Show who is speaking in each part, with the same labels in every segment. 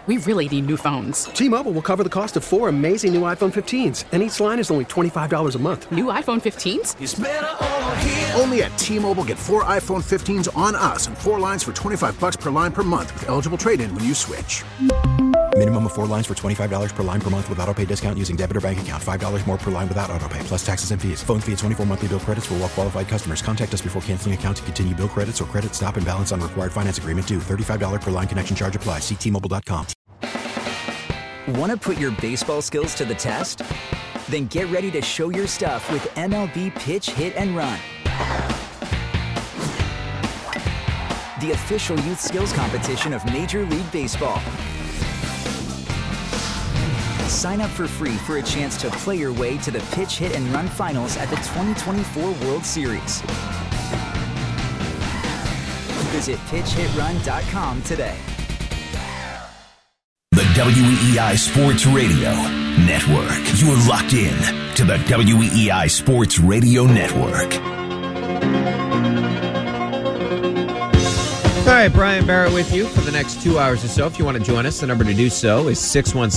Speaker 1: We really need new phones.
Speaker 2: T-Mobile will cover the cost of 4 amazing new iPhone 15s, and each line is only $25 a month.
Speaker 1: New iPhone 15s?
Speaker 3: It's better over here.
Speaker 4: Only at T-Mobile, get 4 iPhone 15s on us and 4 lines for $25 per line per month with eligible trade-in when you switch.
Speaker 5: Minimum of 4 lines for $25 per line per month with autopay discount using debit or bank account. $5 more per line without autopay, plus taxes and fees. Phone fee at 24 monthly bill credits for well-qualified customers. Contact us before canceling account to continue bill credits or credit stop and balance on required finance agreement due. $35 per line connection charge applies. See T-Mobile.com.
Speaker 6: Want to put your baseball skills to the test? Then get ready to show your stuff with MLB Pitch, Hit, and Run. The official youth skills competition of Major League Baseball. Sign up for free for a chance to play your way to the Pitch, Hit, and Run finals at the 2024 World Series. Visit pitchhitrun.com today.
Speaker 7: The WEEI Sports Radio Network. You are locked in to the WEEI Sports Radio Network.
Speaker 8: All right, Brian Barrett with you for the next 2 hours or so. If you want to join us, the number to do so is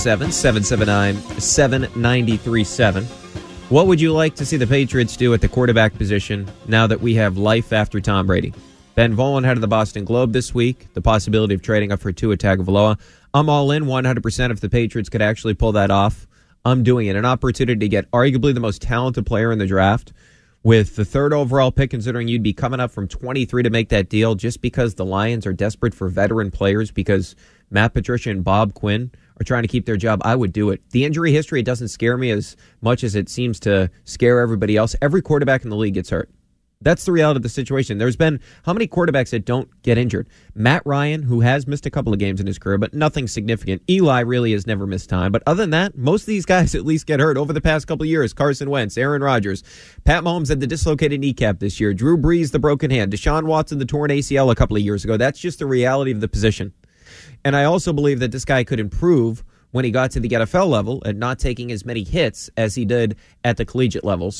Speaker 8: 617-779-7937. What would you like to see the Patriots do at the quarterback position now that we have life after Tom Brady? Ben Volin, head of the Boston Globe this week, the possibility of trading up for Tua Tagovailoa. I'm all in 100% if the Patriots could actually pull that off. I'm doing it. An opportunity to get arguably the most talented player in the draft with the 3rd overall pick, considering you'd be coming up from 23 to make that deal just because the Lions are desperate for veteran players because Matt Patricia and Bob Quinn are trying to keep their job. I would do it. The injury history, it doesn't scare me as much as it seems to scare everybody else. Every quarterback in the league gets hurt. That's the reality of the situation. There's been how many quarterbacks that don't get injured? Matt Ryan, who has missed a couple of games in his career, but nothing significant. Eli really has never missed time. But other than that, most of these guys at least get hurt over the past couple of years. Carson Wentz, Aaron Rodgers, Pat Mahomes had the dislocated kneecap this year. Drew Brees, the broken hand. Deshaun Watson, the torn ACL a couple of years ago. That's just the reality of the position. And I also believe that this guy could improve when he got to the NFL level and not taking as many hits as he did at the collegiate level.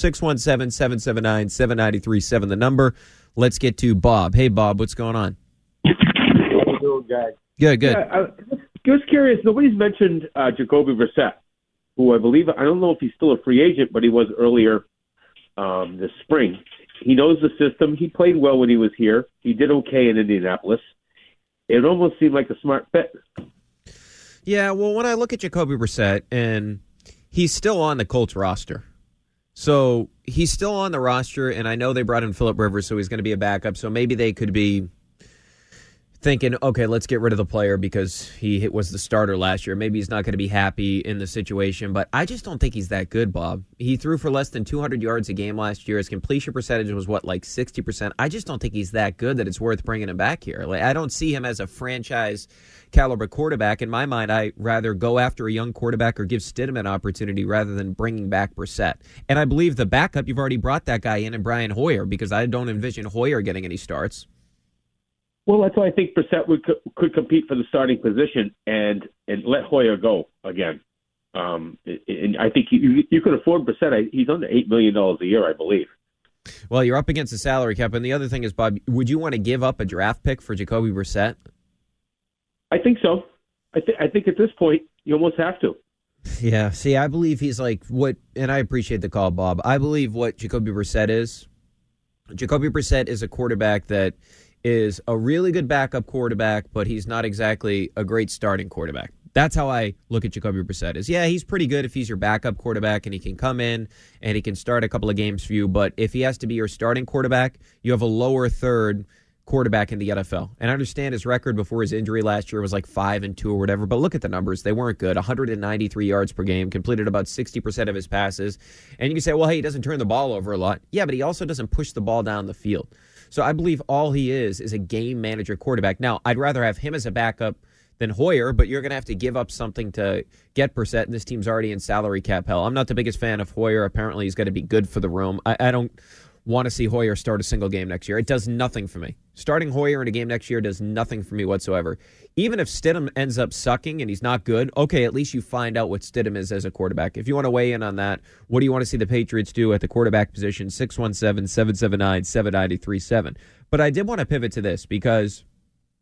Speaker 8: 617-779-7937, the number. Let's get to Bob. Hey, Bob, what's going on?
Speaker 9: How you doing, guys?
Speaker 8: Good.
Speaker 9: Yeah, I was curious. Nobody's mentioned Jacoby Brissett, who I don't know if he's still a free agent, but he was earlier this spring. He knows the system. He played well when he was here. He did okay in Indianapolis. It almost seemed like a smart fit.
Speaker 8: Yeah, well, when I look at Jacoby Brissett, and he's still on the Colts roster. So he's still on the roster, and I know they brought in Phillip Rivers, so he's going to be a backup. So maybe they could be thinking, okay, let's get rid of the player because he was the starter last year. Maybe he's not going to be happy in the situation, but I just don't think he's that good, Bob. He threw for less than 200 yards a game last year. His completion percentage was, like 60%? I just don't think he's that good that it's worth bringing him back here. Like, I don't see him as a franchise caliber quarterback. In my mind, I rather go after a young quarterback or give Stidham an opportunity rather than bringing back Brissett. And I believe the backup, you've already brought that guy in Brian Hoyer, because I don't envision Hoyer getting any starts.
Speaker 9: Well, that's why I think Brissett could compete for the starting position and let Hoyer go again. And I think you can afford Brissett. He's under $8 million a year, I believe.
Speaker 8: Well, you're up against the salary cap. And the other thing is, Bob, would you want to give up a draft pick for Jacoby Brissett?
Speaker 9: I think so. I think at this point, you almost have to.
Speaker 8: Yeah. See, I believe he's like what, and I appreciate the call, Bob. I believe what Jacoby Brissett is. Jacoby Brissett is a quarterback that is a really good backup quarterback, but he's not exactly a great starting quarterback. That's how I look at Jacoby Brissett. He's pretty good if he's your backup quarterback and he can come in and he can start a couple of games for you. But if he has to be your starting quarterback, you have a lower third quarterback in the NFL. And I understand his record before his injury last year was like 5-2 or whatever, but look at the numbers. They weren't good. 193 yards per game, completed about 60% of his passes. And you can say, well, hey, he doesn't turn the ball over a lot. Yeah, but he also doesn't push the ball down the field. So I believe all he is a game manager quarterback. Now, I'd rather have him as a backup than Hoyer, but you're going to have to give up something to get Brissett, and this team's already in salary cap hell. I'm not the biggest fan of Hoyer. Apparently, he's got to be good for the room. I don't want to see Hoyer start a single game next year. It does nothing for me. Starting Hoyer in a game next year does nothing for me whatsoever. Even if Stidham ends up sucking and he's not good, okay, at least you find out what Stidham is as a quarterback. If you want to weigh in on that, what do you want to see the Patriots do at the quarterback position? 617-779-7937. But I did want to pivot to this because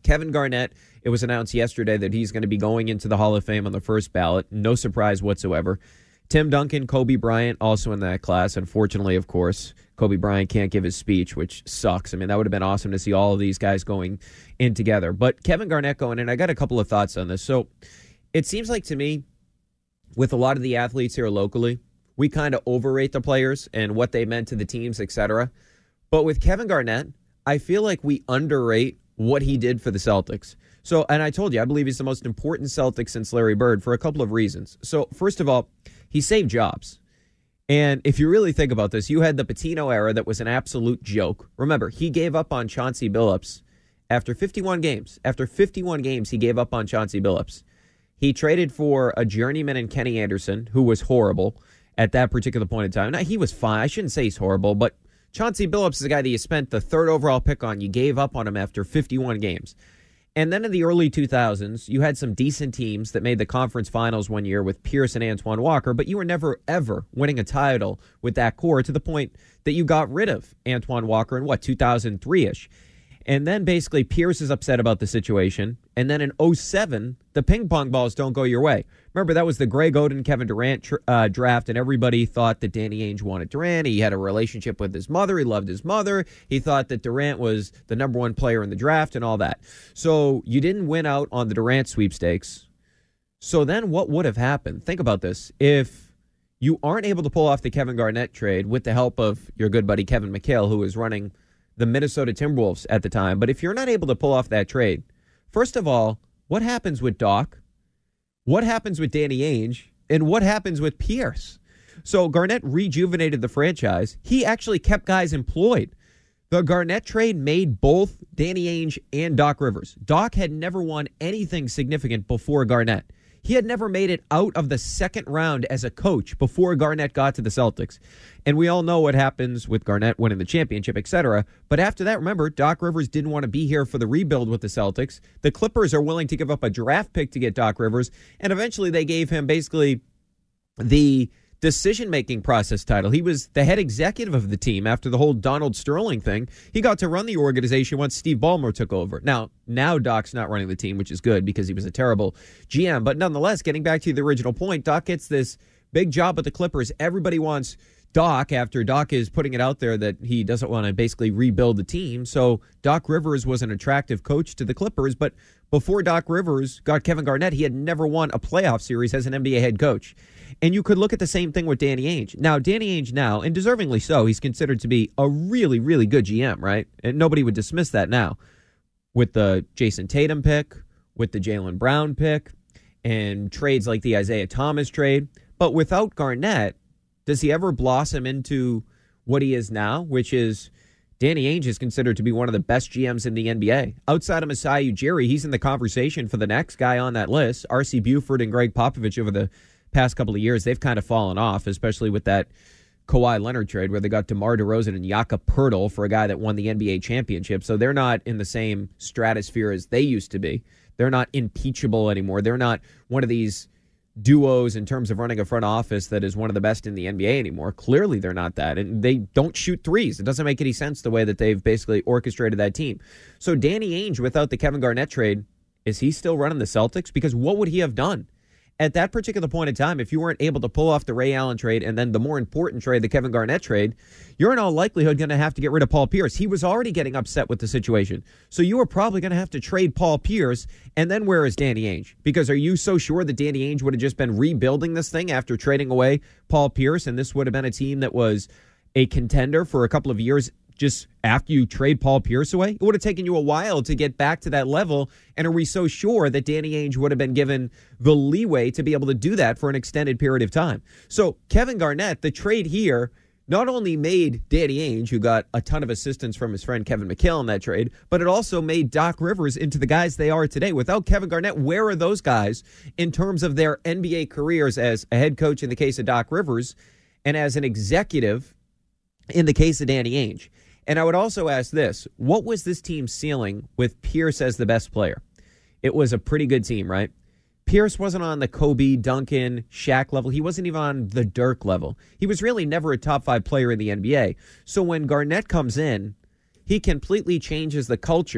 Speaker 8: Kevin Garnett, it was announced yesterday that he's going to be going into the Hall of Fame on the first ballot. No surprise whatsoever. Tim Duncan, Kobe Bryant, also in that class. Unfortunately, of course, Kobe Bryant can't give his speech, which sucks. I mean, that would have been awesome to see all of these guys going in together. But Kevin Garnett going in, I got a couple of thoughts on this. So it seems like to me, with a lot of the athletes here locally, we kind of overrate the players and what they meant to the teams, etc. But with Kevin Garnett, I feel like we underrate what he did for the Celtics. So, and I told you, I believe he's the most important Celtic since Larry Bird for a couple of reasons. So, first of all, he saved jobs. And if you really think about this, you had the Pitino era that was an absolute joke. Remember, he gave up on Chauncey Billups after 51 games. After 51 games, he gave up on Chauncey Billups. He traded for a journeyman in Kenny Anderson, who was horrible at that particular point in time. Now, he was fine. I shouldn't say he's horrible, but Chauncey Billups is a guy that you spent the third overall pick on. You gave up on him after 51 games. And then in the early 2000s, you had some decent teams that made the conference finals one year with Pierce and Antoine Walker, but you were never, ever winning a title with that core to the point that you got rid of Antoine Walker in, 2003-ish. And then basically Pierce is upset about the situation. And then in 2007, the ping pong balls don't go your way. Remember, that was the Greg Oden, Kevin Durant draft, and everybody thought that Danny Ainge wanted Durant. He had a relationship with his mother. He loved his mother. He thought that Durant was the number one player in the draft and all that. So you didn't win out on the Durant sweepstakes. So then what would have happened? Think about this. If you aren't able to pull off the Kevin Garnett trade with the help of your good buddy Kevin McHale, who was running the Minnesota Timberwolves at the time, but if you're not able to pull off that trade, first of all, what happens with Doc? What happens with Danny Ainge? And what happens with Pierce? So Garnett rejuvenated the franchise. He actually kept guys employed. The Garnett trade made both Danny Ainge and Doc Rivers. Doc had never won anything significant before Garnett. He had never made it out of the second round as a coach before Garnett got to the Celtics. And we all know what happens with Garnett winning the championship, etc. But after that, remember, Doc Rivers didn't want to be here for the rebuild with the Celtics. The Clippers are willing to give up a draft pick to get Doc Rivers. And eventually they gave him basically the decision-making process title. He was the head executive of the team after the whole Donald Sterling thing. He got to run the organization once Steve Ballmer took over. Now Doc's not running the team, which is good because he was a terrible GM. But nonetheless, getting back to the original point, Doc gets this big job with the Clippers. Everybody wants Doc after Doc is putting it out there that he doesn't want to basically rebuild the team. So Doc Rivers was an attractive coach to the Clippers, but before Doc Rivers got Kevin Garnett, he had never won a playoff series as an NBA head coach. And you could look at the same thing with Danny Ainge. Now, Danny Ainge now, and deservingly so, he's considered to be a really, really good GM, right? And nobody would dismiss that now. With the Jason Tatum pick, with the Jaylen Brown pick, and trades like the Isaiah Thomas trade. But without Garnett, does he ever blossom into what he is now, which is Danny Ainge is considered to be one of the best GMs in the NBA. Outside of Masai Ujiri, he's in the conversation for the next guy on that list. R.C. Buford and Greg Popovich over the past couple of years, they've kind of fallen off, especially with that Kawhi Leonard trade where they got DeMar DeRozan and Jakob Poeltl for a guy that won the NBA championship. So they're not in the same stratosphere as they used to be. They're not impeachable anymore. They're not one of these duos in terms of running a front office that is one of the best in the NBA anymore. Clearly they're not that. And they don't shoot threes. It doesn't make any sense the way that they've basically orchestrated that team. So Danny Ainge, without the Kevin Garnett trade, is he still running the Celtics? Because what would he have done? At that particular point in time, if you weren't able to pull off the Ray Allen trade and then the more important trade, the Kevin Garnett trade, you're in all likelihood going to have to get rid of Paul Pierce. He was already getting upset with the situation. So you were probably going to have to trade Paul Pierce, and then where is Danny Ainge? Because are you so sure that Danny Ainge would have just been rebuilding this thing after trading away Paul Pierce, and this would have been a team that was a contender for a couple of years just after you trade Paul Pierce away? It would have taken you a while to get back to that level. And are we so sure that Danny Ainge would have been given the leeway to be able to do that for an extended period of time? So Kevin Garnett, the trade here, not only made Danny Ainge, who got a ton of assistance from his friend Kevin McHale in that trade, but it also made Doc Rivers into the guys they are today. Without Kevin Garnett, where are those guys in terms of their NBA careers as a head coach in the case of Doc Rivers and as an executive in the case of Danny Ainge? And I would also ask this, what was this team's ceiling with Pierce as the best player? It was a pretty good team, right? Pierce wasn't on the Kobe, Duncan, Shaq level. He wasn't even on the Dirk level. He was really never a top 5 player in the NBA. So when Garnett comes in, he completely changes the culture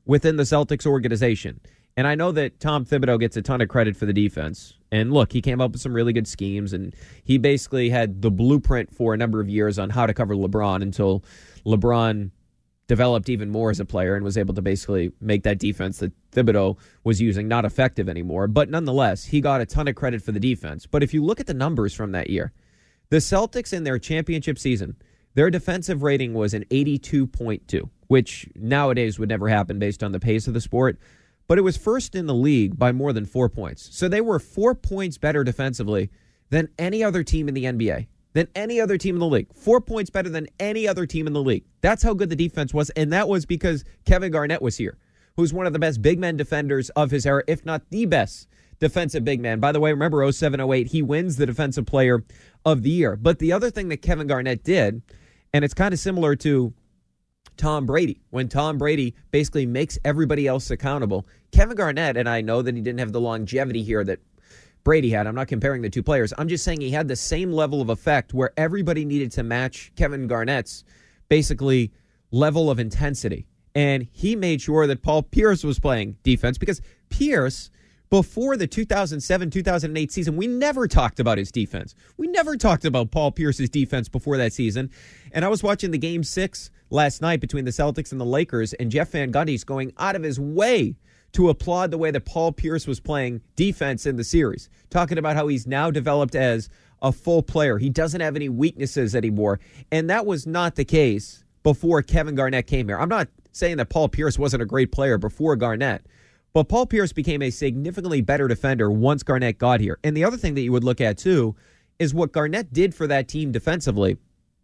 Speaker 8: within the Celtics organization. And I know that Tom Thibodeau gets a ton of credit for the defense. And look, he came up with some really good schemes, and he basically had the blueprint for a number of years on how to cover LeBron until LeBron developed even more as a player and was able to basically make that defense that Thibodeau was using not effective anymore. But nonetheless, he got a ton of credit for the defense. But if you look at the numbers from that year, the Celtics in their championship season, their defensive rating was an 82.2, which nowadays would never happen based on the pace of the sport. But it was first in the league by more than 4 points. So they were 4 points better defensively than any other team in the NBA, than any other team in the league. 4 points better than any other team in the league. That's how good the defense was, and that was because Kevin Garnett was here, who's one of the best big men defenders of his era, if not the best defensive big man. By the way, remember 07-08, he wins the Defensive Player of the Year. But the other thing that Kevin Garnett did, and it's kind of similar to Tom Brady, when Tom Brady basically makes everybody else accountable. Kevin Garnett, and I know that he didn't have the longevity here that Brady had. I'm not comparing the two players. I'm just saying he had the same level of effect where everybody needed to match Kevin Garnett's basically level of intensity. And he made sure that Paul Pierce was playing defense because Pierce, before the 2007-2008 season, we never talked about his defense. We never talked about Paul Pierce's defense before that season. And I was watching the Game 6 last night between the Celtics and the Lakers, and Jeff Van Gundy's going out of his way to applaud the way that Paul Pierce was playing defense in the series, talking about how he's now developed as a full player. He doesn't have any weaknesses anymore. And that was not the case before Kevin Garnett came here. I'm not saying that Paul Pierce wasn't a great player before Garnett, but Paul Pierce became a significantly better defender once Garnett got here. And the other thing that you would look at, too, is what Garnett did for that team defensively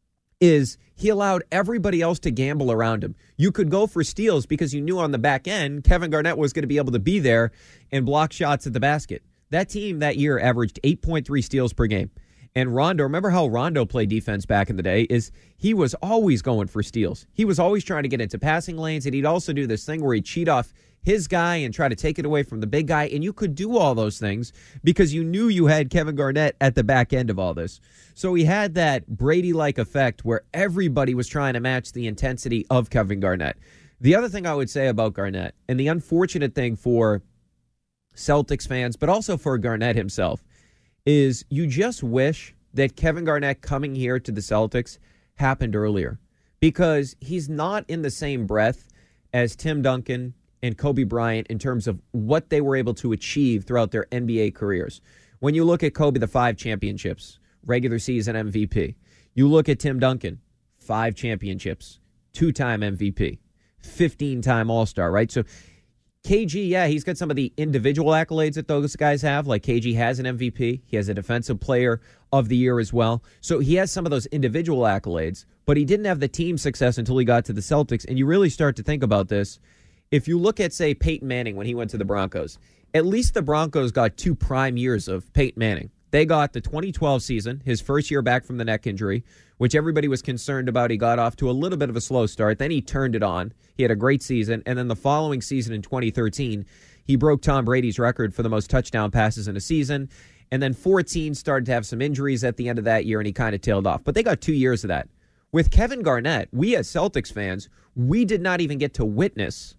Speaker 8: is he allowed everybody else to gamble around him. You could go for steals because you knew on the back end Kevin Garnett was going to be able to be there and block shots at the basket. That team that year averaged 8.3 steals per game. And Rondo, remember how Rondo played defense back in the day, is he was always going for steals. He was always trying to get into passing lanes, and he'd also do this thing where he'd cheat off his guy and try to take it away from the big guy. And you could do all those things because you knew you had Kevin Garnett at the back end of all this. So he had that Brady-like effect where everybody was trying to match the intensity of Kevin Garnett. The other thing I would say about Garnett, and the unfortunate thing for Celtics fans, but also for Garnett himself, is you just wish that Kevin Garnett coming here to the Celtics happened earlier, because he's not in the same breath as Tim Duncan and Kobe Bryant in terms of what they were able to achieve throughout their NBA careers. When you look at Kobe, the 5 championships, regular season MVP. You look at Tim Duncan, 5 championships, 2-time MVP, 15-time All-Star, right? So KG, yeah, he's got some of the individual accolades that those guys have. Like KG has an MVP. He has a Defensive Player of the Year as well. So he has some of those individual accolades, but he didn't have the team success until he got to the Celtics. And you really start to think about this. If you look at, say, Peyton Manning when he went to the Broncos, at least the Broncos got 2 prime years of Peyton Manning. They got the 2012 season, his first year back from the neck injury, which everybody was concerned about. He got off to a little bit of a slow start. Then he turned it on. He had a great season. And then the following season in 2013, he broke Tom Brady's record for the most touchdown passes in a season. And then 2014 started to have some injuries at the end of that year, and he kind of tailed off. But they got 2 years of that. With Kevin Garnett, we as Celtics fans, we did not get to witness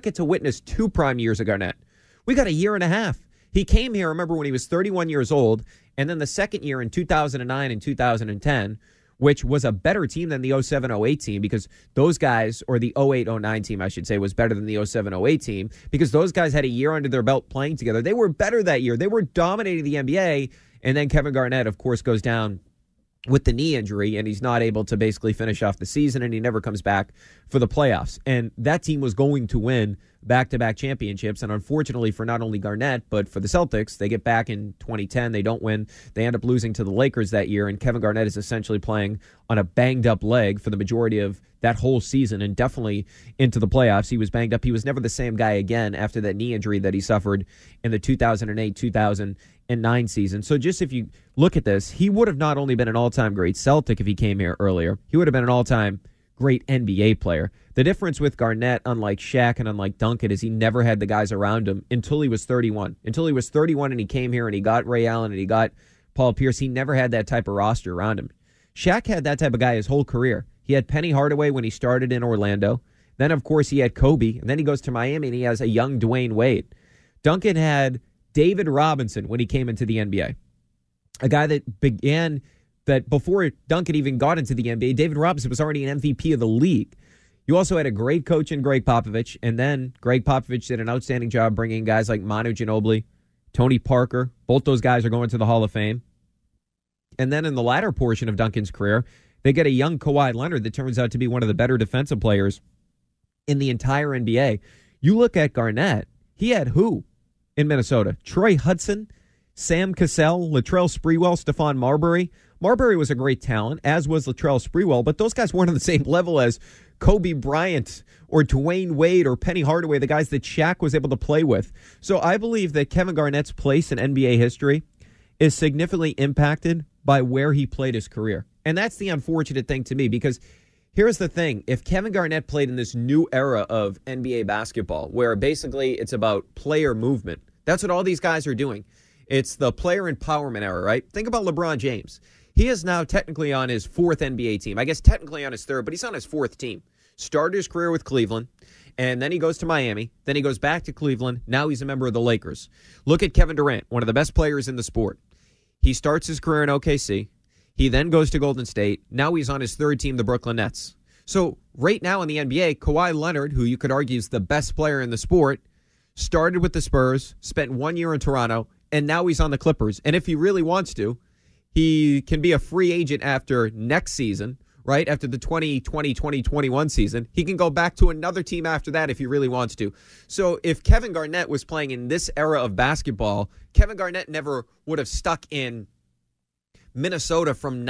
Speaker 8: 2 prime years of Garnett. We got a year and a half. He came here, remember, when he was 31 years old, and then the second year in 2009 and 2010, which was a better team than the 07-08 team, because those guys, or the 08-09 team, I should say, was better than the 07-08 team, because those guys had a year under their belt playing together. They were better that year. They were dominating the NBA, and then Kevin Garnett, of course, goes down with the knee injury, and he's not able to basically finish off the season, and he never comes back for the playoffs. And that team was going to win back-to-back championships, and unfortunately for not only Garnett, but for the Celtics, they get back in 2010. They don't win. They end up losing to the Lakers that year, and Kevin Garnett is essentially playing on a banged-up leg for the majority of that whole season, and definitely into the playoffs. He was banged up. He was never the same guy again after that knee injury that he suffered in the 2008-2009 season. So just if you look at this, he would have not only been an all-time great Celtic if he came here earlier, he would have been an all-time great NBA player. The difference with Garnett, unlike Shaq and unlike Duncan, is he never had the guys around him until he was 31. Until he was 31 and he came here and he got Ray Allen and he got Paul Pierce, he never had that type of roster around him. Shaq had that type of guy his whole career. He had Penny Hardaway when he started in Orlando. Then, of course, he had Kobe. And then he goes to Miami, and he has a young Dwayne Wade. Duncan had David Robinson when he came into the NBA. A guy that before Duncan even got into the NBA, David Robinson was already an MVP of the league. You also had a great coach in Greg Popovich, and then Greg Popovich did an outstanding job bringing guys like Manu Ginobili, Tony Parker. Both those guys are going to the Hall of Fame. And then in the latter portion of Duncan's career, they get a young Kawhi Leonard that turns out to be one of the better defensive players in the entire NBA. You look at Garnett, he had who in Minnesota? Troy Hudson, Sam Cassell, Latrell Sprewell, Stephon Marbury. Marbury was a great talent, as was Latrell Sprewell, but those guys weren't on the same level as Kobe Bryant or Dwayne Wade or Penny Hardaway, the guys that Shaq was able to play with. So I believe that Kevin Garnett's place in NBA history is significantly impacted by where he played his career. And that's the unfortunate thing to me, because here's the thing. If Kevin Garnett played in this new era of NBA basketball, where basically it's about player movement, that's what all these guys are doing. It's the player empowerment era, right? Think about LeBron James. He is now technically on his fourth NBA team. I guess technically on his third, but he's on his fourth team. Started his career with Cleveland, and then he goes to Miami. Then he goes back to Cleveland. Now he's a member of the Lakers. Look at Kevin Durant, one of the best players in the sport. He starts his career in OKC. He then goes to Golden State. Now he's on his third team, the Brooklyn Nets. So right now in the NBA, Kawhi Leonard, who you could argue is the best player in the sport, started with the Spurs, spent 1 year in Toronto, and now he's on the Clippers. And if he really wants to, he can be a free agent after next season, right? After the 2020-2021 season. He can go back to another team after that if he really wants to. So if Kevin Garnett was playing in this era of basketball, Kevin Garnett never would have stuck in Minnesota from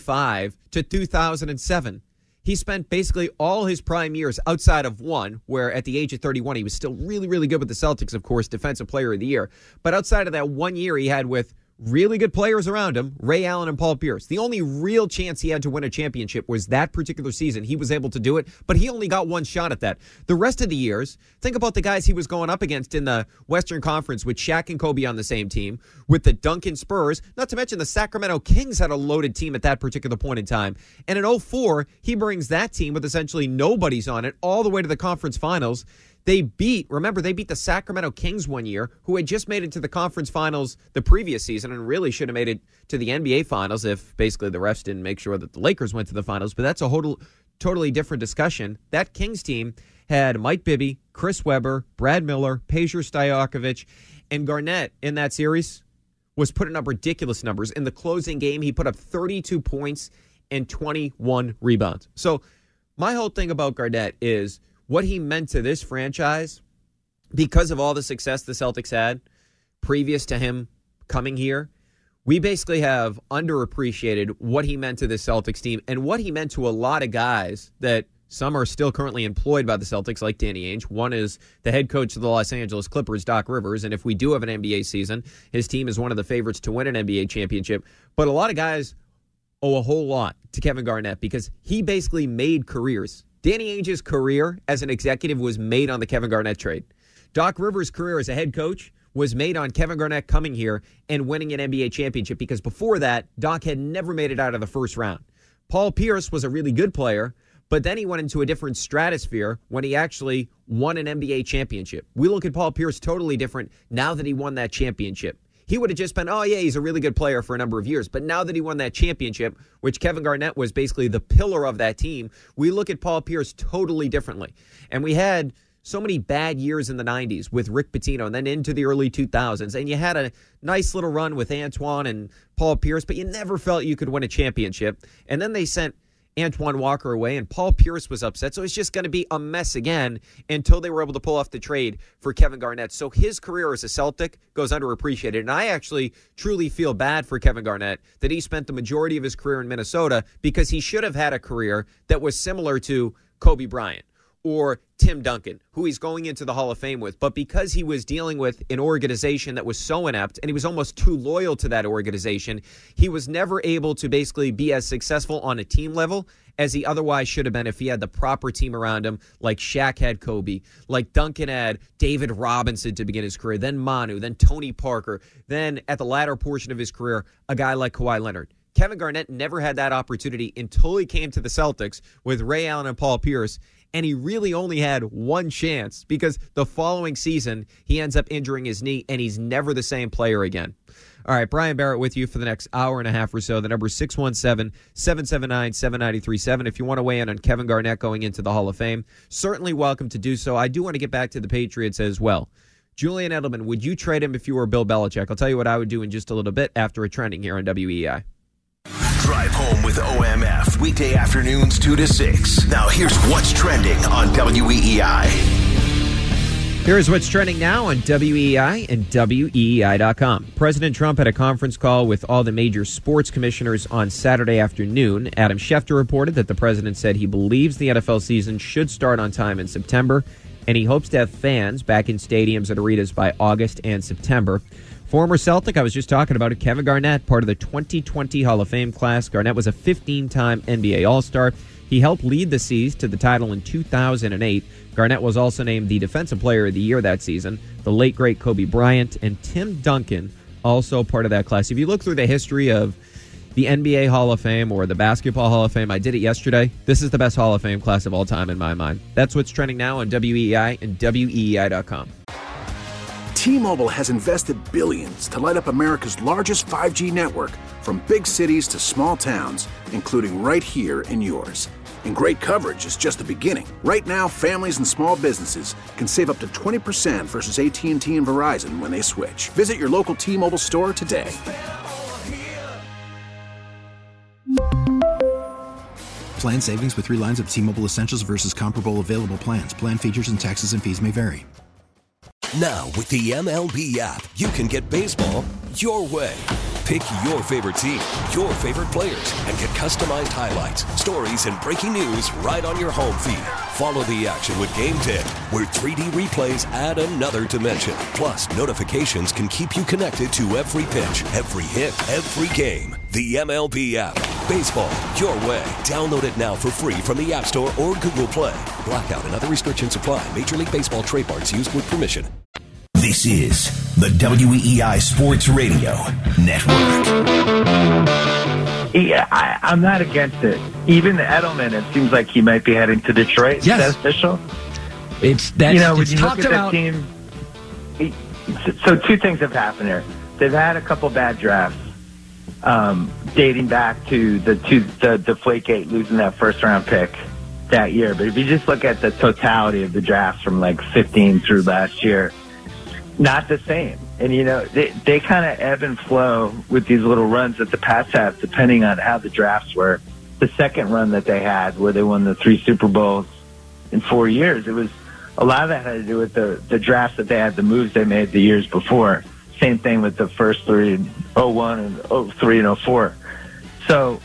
Speaker 8: 95 to 2007. He spent basically all his prime years outside of one, where at the age of 31, he was still really, really good with the Celtics, of course, Defensive Player of the Year. But outside of that 1 year he had with really good players around him, Ray Allen and Paul Pierce. The only real chance he had to win a championship was that particular season. He was able to do it, but he only got one shot at that. The rest of the years, think about the guys he was going up against in the Western Conference with Shaq and Kobe on the same team, with the Duncan Spurs, not to mention the Sacramento Kings had a loaded team at that particular point in time. And in 2004, he brings that team with essentially nobody's on it all the way to the conference finals. They beat the Sacramento Kings 1 year, who had just made it to the conference finals the previous season and really should have made it to the NBA finals if basically the refs didn't make sure that the Lakers went to the finals. But that's a totally different discussion. That Kings team had Mike Bibby, Chris Webber, Brad Miller, Peja Stojakovic, and Garnett in that series was putting up ridiculous numbers. In the closing game, he put up 32 points and 21 rebounds. So my whole thing about Garnett is what he meant to this franchise because of all the success the Celtics had previous to him coming here. We basically have underappreciated what he meant to this Celtics team and what he meant to a lot of guys that some are still currently employed by the Celtics, like Danny Ainge. One is the head coach of the Los Angeles Clippers, Doc Rivers, and if we do have an NBA season, his team is one of the favorites to win an NBA championship. But a lot of guys owe a whole lot to Kevin Garnett because he basically made careers. Danny Ainge's career as an executive was made on the Kevin Garnett trade. Doc Rivers' career as a head coach was made on Kevin Garnett coming here and winning an NBA championship because before that, Doc had never made it out of the first round. Paul Pierce was a really good player, but then he went into a different stratosphere when he actually won an NBA championship. We look at Paul Pierce totally different now that he won that championship. He would have just been, oh, yeah, he's a really good player for a number of years. But now that he won that championship, which Kevin Garnett was basically the pillar of that team, we look at Paul Pierce totally differently. And we had so many bad years in the 90s with Rick Pitino and then into the early 2000s. And you had a nice little run with Antoine and Paul Pierce, but you never felt you could win a championship. And then they sent Antoine Walker away, and Paul Pierce was upset. So it's just going to be a mess again until they were able to pull off the trade for Kevin Garnett. So his career as a Celtic goes underappreciated. And I actually truly feel bad for Kevin Garnett that he spent the majority of his career in Minnesota because he should have had a career that was similar to Kobe Bryant or Tim Duncan, who he's going into the Hall of Fame with. But because he was dealing with an organization that was so inept and he was almost too loyal to that organization, he was never able to basically be as successful on a team level as he otherwise should have been if he had the proper team around him, like Shaq had Kobe, like Duncan had David Robinson to begin his career, then Manu, then Tony Parker, then at the latter portion of his career, a guy like Kawhi Leonard. Kevin Garnett never had that opportunity until he came to the Celtics with Ray Allen and Paul Pierce, and he really only had one chance because the following season he ends up injuring his knee, and he's never the same player again. All right, Brian Barrett with you for the next hour and a half or so. The number is 617-779-7937. If you want to weigh in on Kevin Garnett going into the Hall of Fame, certainly welcome to do so. I do want to get back to the Patriots as well. Julian Edelman, would you trade him if you were Bill Belichick? I'll tell you what I would do in just a little bit after a trending here on WEI.
Speaker 7: Drive home with OMF, weekday afternoons 2 to 6. Now here's what's trending on WEEI.
Speaker 8: Here's what's trending now on WEEI and WEEI.com. President Trump had a conference call with all the major sports commissioners on Saturday afternoon. Adam Schefter reported that the president said he believes the NFL season should start on time in September, and he hopes to have fans back in stadiums and arenas by August and September. Former Celtic, I was just talking about it, Kevin Garnett, part of the 2020 Hall of Fame class. Garnett was a 15-time NBA All-Star. He helped lead the C's to the title in 2008. Garnett was also named the Defensive Player of the Year that season. The late, great Kobe Bryant and Tim Duncan, also part of that class. If you look through the history of the NBA Hall of Fame or the Basketball Hall of Fame, I did it yesterday. This is the best Hall of Fame class of all time in my mind. That's what's trending now on WEEI and WEEI.com.
Speaker 4: T-Mobile has invested billions to light up America's largest 5G network, from big cities to small towns, including right here in yours. And great coverage is just the beginning. Right now, families and small businesses can save up to 20% versus AT&T and Verizon when they switch. Visit your local T-Mobile store today.
Speaker 5: Plan savings with 3 lines of T-Mobile Essentials versus comparable available plans. Plan features and taxes and fees may vary.
Speaker 3: Now, with the MLB app, you can get baseball your way. Pick your favorite team, your favorite players, and get customized highlights, stories, and breaking news right on your home feed. Follow the action with Game Day, where 3D replays add another dimension. Plus, notifications can keep you connected to every pitch, every hit, every game. The MLB app. Baseball your way. Download it now for free from the App Store or Google Play. Blackout and other restrictions apply. Major League Baseball trademarks used with permission.
Speaker 7: This is the WEEI Sports Radio Network.
Speaker 10: Yeah, I'm not against it. Even Edelman, it seems like he might be heading to Detroit.
Speaker 11: Yes.
Speaker 10: Is that official?
Speaker 11: It's
Speaker 10: when you look
Speaker 11: talked
Speaker 10: at
Speaker 11: about.
Speaker 10: that team. So 2 things have happened here. They've had a couple bad drafts, dating back to the Deflategate losing that first-round pick that year. But if you just look at the totality of the drafts from like 15 through last year, not the same. And, they kind of ebb and flow with these little runs that the Pats have, depending on how the drafts were. The second run that they had, where they won the 3 Super Bowls in 4 years, it was a lot of that had to do with the drafts that they had, the moves they made the years before. Same thing with the first 3 in 01 and 03 and 04. So,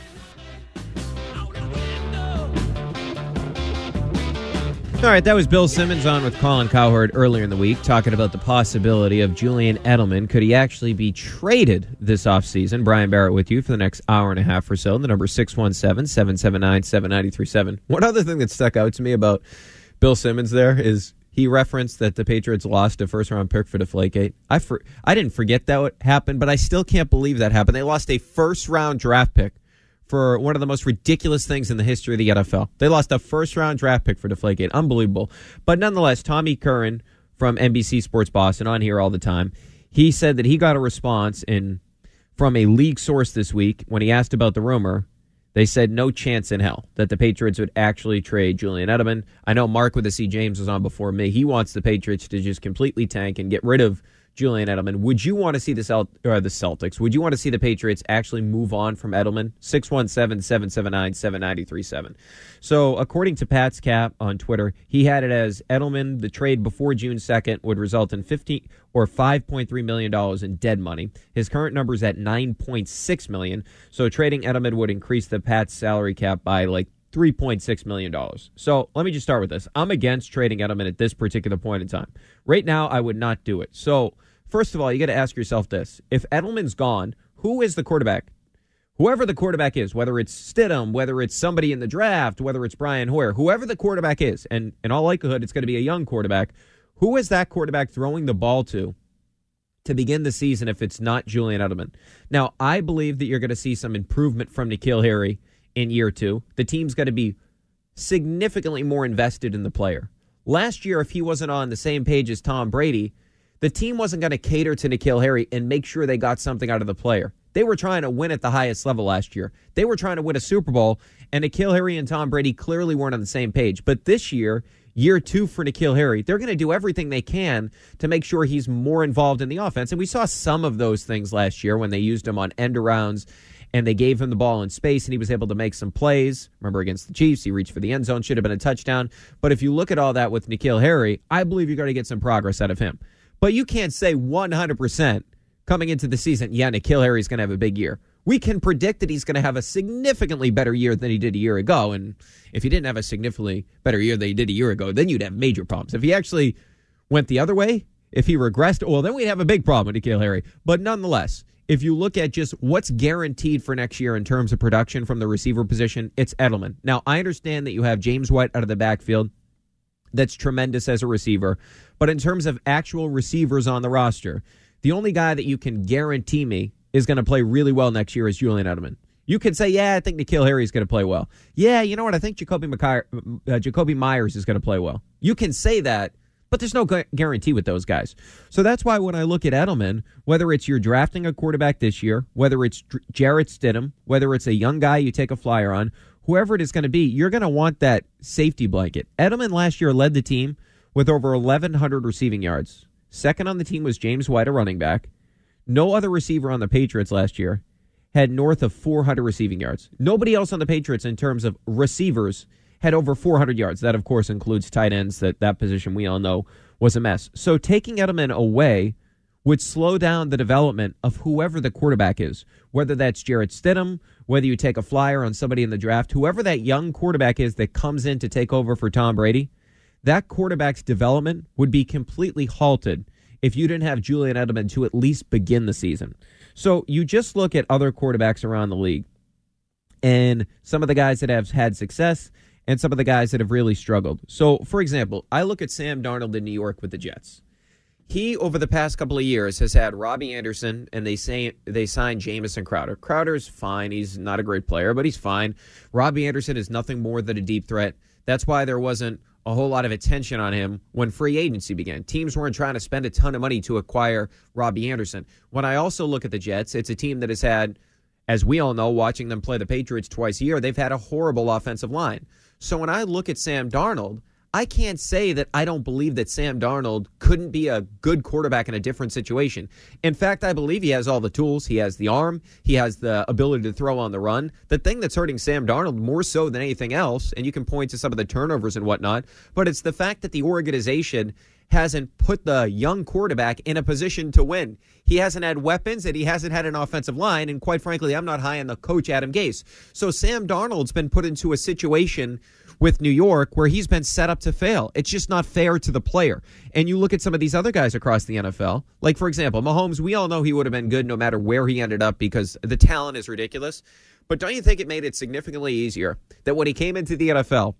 Speaker 8: All right, that was Bill Simmons on with Colin Cowherd earlier in the week, talking about the possibility of Julian Edelman. Could he actually be traded this offseason? Brian Barrett with you for the next hour and a half or so. The number 617-779-7937. One other thing that stuck out to me about Bill Simmons there is he referenced that the Patriots lost a first-round pick for Deflategate. I didn't forget that happened, but I still can't believe that happened. They lost a first-round draft pick for one of the most ridiculous things in the history of the NFL. They lost a first-round draft pick for Deflategate. Unbelievable. But nonetheless, Tommy Curran from NBC Sports Boston, on here all the time, he said that he got a response from a league source this week when he asked about the rumor. They said no chance in hell that the Patriots would actually trade Julian Edelman. I know Mark with the C. James was on before me. He wants the Patriots to just completely tank and get rid of Julian Edelman. Would you want to see the Celtics? Would you want to see the Patriots actually move on from Edelman? 617-779-7937. So according to Pat's Cap on Twitter, he had it as Edelman, the trade before June 2nd would result in $5.3 million in dead money. His current number is at $9.6 million. So trading Edelman would increase the Pats salary cap by like $3.6 million. So let me just start with this. I'm against trading Edelman at this particular point in time. Right now, I would not do it. So first of all, you got to ask yourself this. If Edelman's gone, who is the quarterback? Whoever the quarterback is, whether it's Stidham, whether it's somebody in the draft, whether it's Brian Hoyer, whoever the quarterback is, and in all likelihood, it's going to be a young quarterback, who is that quarterback throwing the ball to begin the season if it's not Julian Edelman? Now, I believe that you're going to see some improvement from N'Keal Harry in year 2. The team's going to be significantly more invested in the player. Last year, if he wasn't on the same page as Tom Brady, the team wasn't going to cater to N'Keal Harry and make sure they got something out of the player. They were trying to win at the highest level last year. They were trying to win a Super Bowl, and N'Keal Harry and Tom Brady clearly weren't on the same page. But this year, year 2 for N'Keal Harry, they're going to do everything they can to make sure he's more involved in the offense. And we saw some of those things last year when they used him on end arounds and they gave him the ball in space and he was able to make some plays. Remember against the Chiefs, he reached for the end zone, should have been a touchdown. But if you look at all that with N'Keal Harry, I believe you're going to get some progress out of him. But you can't say 100% coming into the season, yeah, N'Keal Harry's going to have a big year. We can predict that he's going to have a significantly better year than he did a year ago. And if he didn't have a significantly better year than he did a year ago, then you'd have major problems. If he actually went the other way, if he regressed, well, then we'd have a big problem with N'Keal Harry. But nonetheless, if you look at just what's guaranteed for next year in terms of production from the receiver position, it's Edelman. Now, I understand that you have James White out of the backfield. That's tremendous as a receiver. But in terms of actual receivers on the roster, the only guy that you can guarantee me is going to play really well next year is Julian Edelman. You could say, yeah, I think N'Keal Harry is going to play well. Yeah, you know what? I think Jacoby Myers is going to play well. You can say that, but there's no guarantee with those guys. So that's why when I look at Edelman, whether it's you're drafting a quarterback this year, whether it's Jarrett Stidham, whether it's a young guy you take a flyer on, whoever it is going to be, you're going to want that safety blanket. Edelman last year led the team with over 1,100 receiving yards. Second on the team was James White, a running back. No other receiver on the Patriots last year had north of 400 receiving yards. Nobody else on the Patriots in terms of receivers had over 400 yards. That, of course, includes tight ends. That position we all know was a mess. So taking Edelman away would slow down the development of whoever the quarterback is, whether that's Jarrett Stidham, whether you take a flyer on somebody in the draft, whoever that young quarterback is that comes in to take over for Tom Brady, that quarterback's development would be completely halted if you didn't have Julian Edelman to at least begin the season. So you just look at other quarterbacks around the league and some of the guys that have had success and some of the guys that have really struggled. So, for example, I look at Sam Darnold in New York with the Jets. He, over the past couple of years, has had Robbie Anderson, and they signed Jamison Crowder. Crowder's fine. He's not a great player, but he's fine. Robbie Anderson is nothing more than a deep threat. That's why there wasn't a whole lot of attention on him when free agency began. Teams weren't trying to spend a ton of money to acquire Robbie Anderson. When I also look at the Jets, it's a team that has had, as we all know, watching them play the Patriots twice a year, they've had a horrible offensive line. So when I look at Sam Darnold, I can't say that I don't believe that Sam Darnold couldn't be a good quarterback in a different situation. In fact, I believe he has all the tools. He has the arm. He has the ability to throw on the run. The thing that's hurting Sam Darnold more so than anything else, and you can point to some of the turnovers and whatnot, but it's the fact that the organization hasn't put the young quarterback in a position to win. He hasn't had weapons and he hasn't had an offensive line, and quite frankly, I'm not high on the coach Adam Gase. So Sam Darnold's been put into a situation with New York where he's been set up to fail. It's just not fair to the player. And you look at some of these other guys across the NFL, like, for example, Mahomes, we all know he would have been good no matter where he ended up because the talent is ridiculous. But don't you think it made it significantly easier that when he came into the NFL,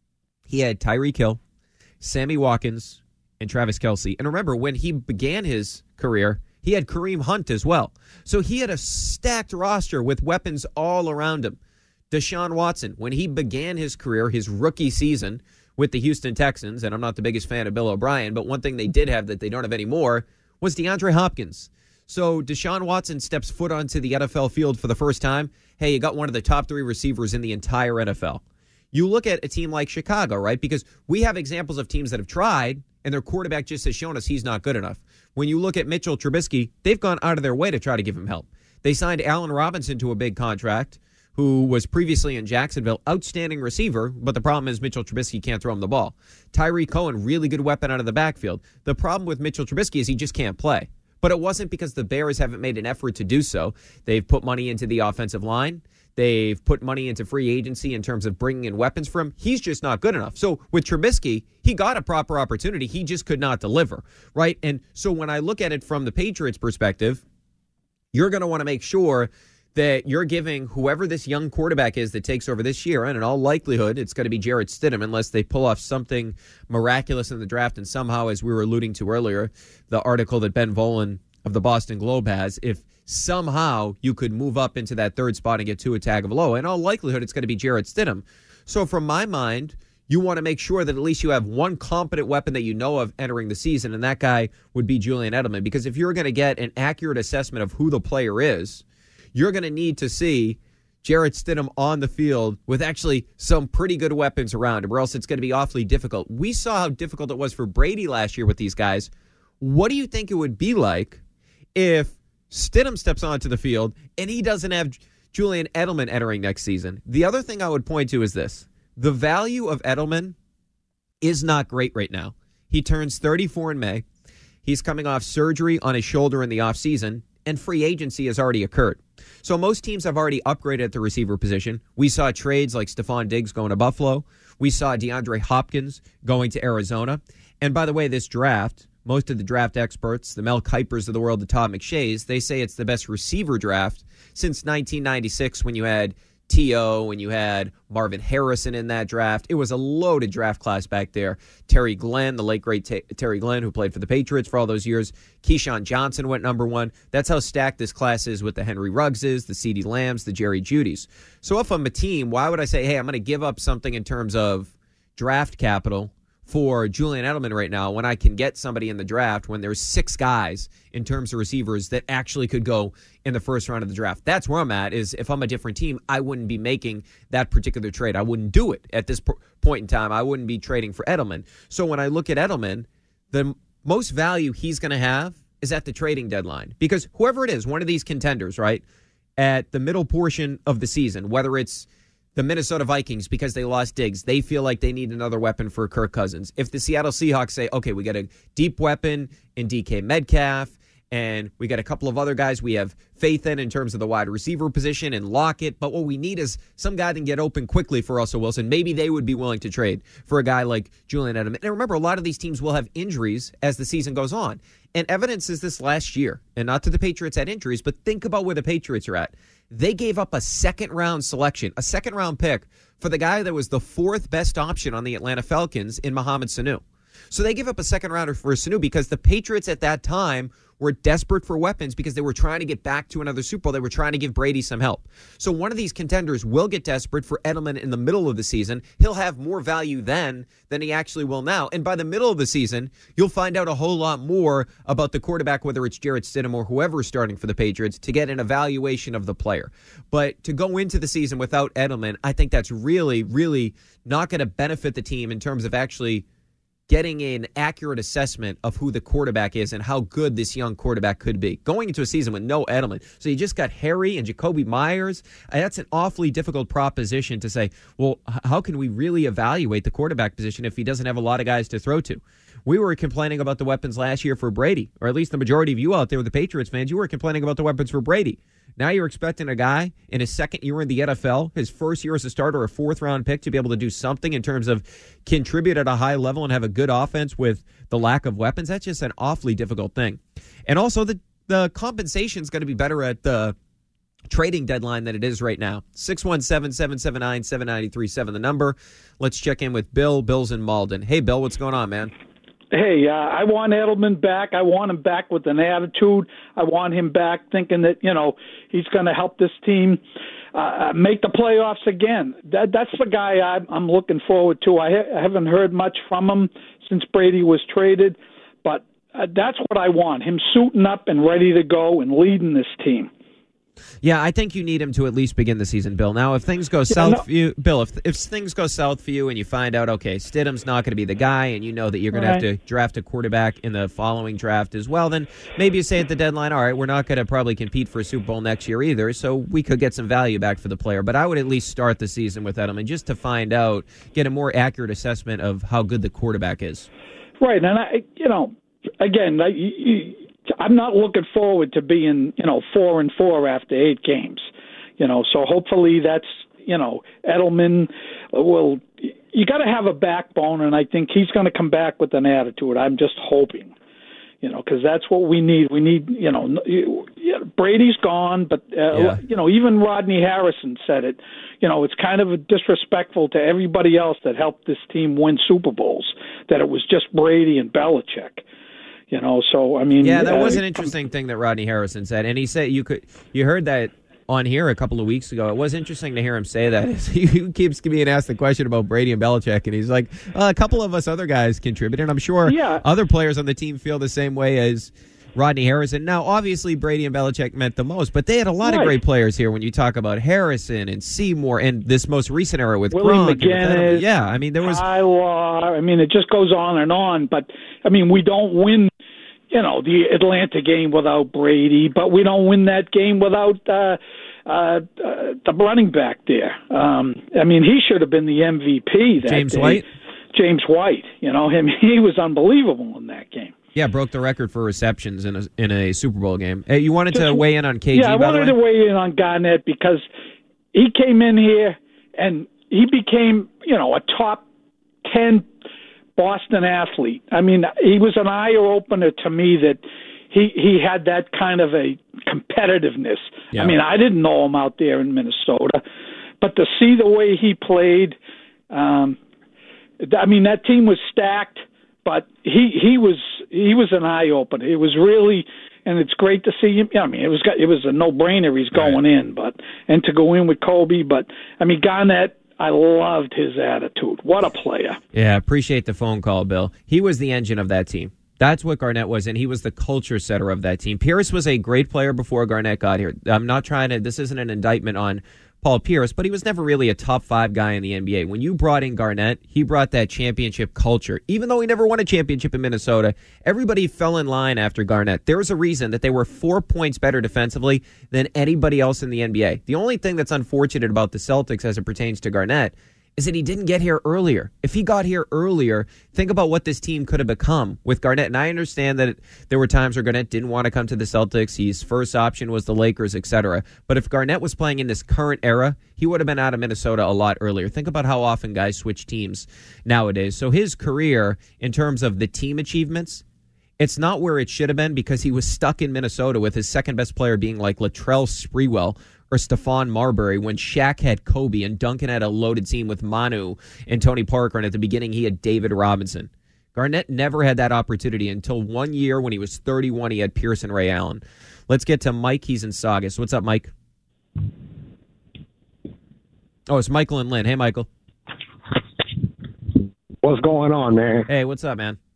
Speaker 8: he had Tyreek Hill, Sammy Watkins, and Travis Kelce. And remember, when he began his career, he had Kareem Hunt as well. So he had a stacked roster with weapons all around him. Deshaun Watson, when he began his career, his rookie season with the Houston Texans, and I'm not the biggest fan of Bill O'Brien, but one thing they did have that they don't have anymore was DeAndre Hopkins. So Deshaun Watson steps foot onto the NFL field for the first time. Hey, you got one of the top 3 receivers in the entire NFL. You look at a team like Chicago, right? Because we have examples of teams that have tried, and their quarterback just has shown us he's not good enough. When you look at Mitchell Trubisky, they've gone out of their way to try to give him help. They signed Allen Robinson to a big contract, who was previously in Jacksonville, outstanding receiver, but the problem is Mitchell Trubisky can't throw him the ball. Tyree Cohen, really good weapon out of the backfield. The problem with Mitchell Trubisky is he just can't play. But it wasn't because the Bears haven't made an effort to do so. They've put money into the offensive line. They've put money into free agency in terms of bringing in weapons for him. He's just not good enough. So with Trubisky, he got a proper opportunity. He just could not deliver, right? And so when I look at it from the Patriots' perspective, you're going to want to make sure that you're giving whoever this young quarterback is that takes over this year, and in all likelihood, it's going to be Jarrett Stidham unless they pull off something miraculous in the draft. And somehow, as we were alluding to earlier, the article that Ben Volen of the Boston Globe has, if somehow you could move up into that third spot and get Tua Tagovailoa, in all likelihood, it's going to be Jarrett Stidham. So from my mind, you want to make sure that at least you have one competent weapon that you know of entering the season, and that guy would be Julian Edelman. Because if you're going to get an accurate assessment of who the player is, you're going to need to see Jarrett Stidham on the field with actually some pretty good weapons around him, or else it's going to be awfully difficult. We saw how difficult it was for Brady last year with these guys. What do you think it would be like if Stidham steps onto the field and he doesn't have Julian Edelman entering next season? The other thing I would point to is this. The value of Edelman is not great right now. He turns 34 in May. He's coming off surgery on his shoulder in the offseason, and free agency has already occurred. So most teams have already upgraded at the receiver position. We saw trades like Stephon Diggs going to Buffalo. We saw DeAndre Hopkins going to Arizona. And by the way, this draft, most of the draft experts, the Mel Kipers of the world, the Todd McShays, they say it's the best receiver draft since 1996 when you had T.O. and you had Marvin Harrison in that draft. It was a loaded draft class back there. Terry Glenn, the late great Terry Glenn, who played for the Patriots for all those years. Keyshawn Johnson went number one. That's how stacked this class is with the Henry Ruggses, the CeeDee Lambs, the Jerry Judys. So if I'm a team, why would I say, hey, I'm going to give up something in terms of draft capital for Julian Edelman right now when I can get somebody in the draft when there's 6 guys in terms of receivers that actually could go in the first round of the draft? That's where I'm at, is if I'm a different team, I wouldn't be making that particular trade. I wouldn't do it at this point in time. I wouldn't be trading for Edelman. So when I look at Edelman, the most value he's going to have is at the trading deadline, because whoever it is, one of these contenders, right, at the middle portion of the season, whether it's the Minnesota Vikings, because they lost Diggs, they feel like they need another weapon for Kirk Cousins. If the Seattle Seahawks say, okay, we got a deep weapon in DK Metcalf, and we got a couple of other guys we have faith in terms of the wide receiver position and Lockett, but what we need is some guy that can get open quickly for Russell Wilson. Maybe they would be willing to trade for a guy like Julian Edelman. And remember, a lot of these teams will have injuries as the season goes on. And evidence is this last year, and not that the Patriots had injuries, but think about where the Patriots are at. They gave up a second-round selection, a second-round pick, for the guy that was the 4th best option on the Atlanta Falcons in Mohamed Sanu. So they gave up a second-rounder for Sanu because the Patriots at that time were desperate for weapons because they were trying to get back to another Super Bowl. They were trying to give Brady some help. So one of these contenders will get desperate for Edelman in the middle of the season. He'll have more value then than he actually will now. And by the middle of the season, you'll find out a whole lot more about the quarterback, whether it's Jarrett Stidham or whoever is starting for the Patriots, to get an evaluation of the player. But to go into the season without Edelman, I think that's really, really not going to benefit the team in terms of actually getting an accurate assessment of who the quarterback is and how good this young quarterback could be. Going into a season with no Edelman. So you just got Harry and Jacoby Myers. That's an awfully difficult proposition to say, well, how can we really evaluate the quarterback position if he doesn't have a lot of guys to throw to? We were complaining about the weapons last year for Brady, or at least the majority of you out there, the Patriots fans, you were complaining about the weapons for Brady. Now you're expecting a guy in his second year in the NFL, his first year as a starter, a 4th-round pick, to be able to do something in terms of contribute at a high level and have a good offense with the lack of weapons. That's just an awfully difficult thing. And also the compensation is going to be better at the trading deadline than it is right now. 617-779-7937, the number. Let's check in with Bill. Bill's in Malden. Hey, Bill, what's going on, man?
Speaker 11: Hey, I want Edelman back. I want him back with an attitude. I want him back thinking that, he's going to help this team make the playoffs again. That's the guy I'm looking forward to. I haven't heard much from him since Brady was traded, but that's what I want, him suiting up and ready to go and leading this team.
Speaker 8: Yeah, I think you need him to at least begin the season, Bill. Now, if things go south for you, Bill, if things go south for you and you find out, okay, Stidham's not going to be the guy, and you know that you're going to have to draft a quarterback in the following draft as well, then maybe you say at the deadline, all right, we're not going to probably compete for a Super Bowl next year either, so we could get some value back for the player. But I would at least start the season with Edelman just to find out, get a more accurate assessment of how good the quarterback is.
Speaker 11: Right, and I'm not looking forward to being, 4-4 after 8 games, so hopefully that's, Edelman will, you got to have a backbone, and I think he's going to come back with an attitude. I'm just hoping, because that's what we need. We need, Brady's gone, but, even Rodney Harrison said it, it's kind of disrespectful to everybody else that helped this team win Super Bowls, that it was just Brady and Belichick. So I mean,
Speaker 8: yeah, that was an interesting thing that Rodney Harrison said, and he said you heard that on here a couple of weeks ago. It was interesting to hear him say that. He keeps being asked the question about Brady and Belichick, and he's like, a couple of us other guys contributed. And I'm sure other players on the team feel the same way as Rodney Harrison. Now, obviously, Brady and Belichick meant the most, but they had a lot of great players here when you talk about Harrison and Seymour and this most recent era with
Speaker 11: Willie
Speaker 8: Gronk.
Speaker 11: McGinnis,
Speaker 8: yeah, I mean, there was...
Speaker 11: Tyler, I mean, it just goes on and on. But, I mean, we don't win, the Atlanta game without Brady, but we don't win that game without the running back there. I mean, he should have been the MVP that
Speaker 8: James
Speaker 11: day.
Speaker 8: White?
Speaker 11: James White, he was unbelievable in that game.
Speaker 8: Yeah, broke the record for receptions in a Super Bowl game. Hey, you wanted to weigh in on KG,
Speaker 11: Yeah, I wanted to weigh in on Garnett because he came in here and he became, a top 10 Boston athlete. I mean, he was an eye-opener to me that he had that kind of a competitiveness. Yeah. I mean, I didn't know him out there in Minnesota, but to see the way he played, I mean, that team was stacked. But he was an eye opener. It was really, and it's great to see him. I mean, it was a no brainer. He's going in, and to go in with Kobe. But I mean, Garnett, I loved his attitude. What a player!
Speaker 8: Yeah, appreciate the phone call, Bill. He was the engine of that team. That's what Garnett was, and he was the culture setter of that team. Pierce was a great player before Garnett got here. I'm not trying to. This isn't an indictment on Paul Pierce, but he was never really a top 5 guy in the NBA. When you brought in Garnett, he brought that championship culture. Even though he never won a championship in Minnesota, everybody fell in line after Garnett. There was a reason that they were 4 points better defensively than anybody else in the NBA. The only thing that's unfortunate about the Celtics as it pertains to Garnett is that he didn't get here earlier. If he got here earlier, think about what this team could have become with Garnett. And I understand that there were times where Garnett didn't want to come to the Celtics. His first option was the Lakers, etc. But if Garnett was playing in this current era, he would have been out of Minnesota a lot earlier. Think about how often guys switch teams nowadays. So his career, in terms of the team achievements, it's not where it should have been because he was stuck in Minnesota with his second best player being like Latrell Sprewell or Stephon Marbury when Shaq had Kobe and Duncan had a loaded team with Manu and Tony Parker, and at the beginning he had David Robinson. Garnett never had that opportunity until 1 year when he was 31. He had Pierce and Ray Allen. Let's get to Mike. He's in Saugus. What's up, Mike? Oh, it's Michael and Lynn. Hey, Michael.
Speaker 12: What's going on, man?
Speaker 8: Hey, what's up, man?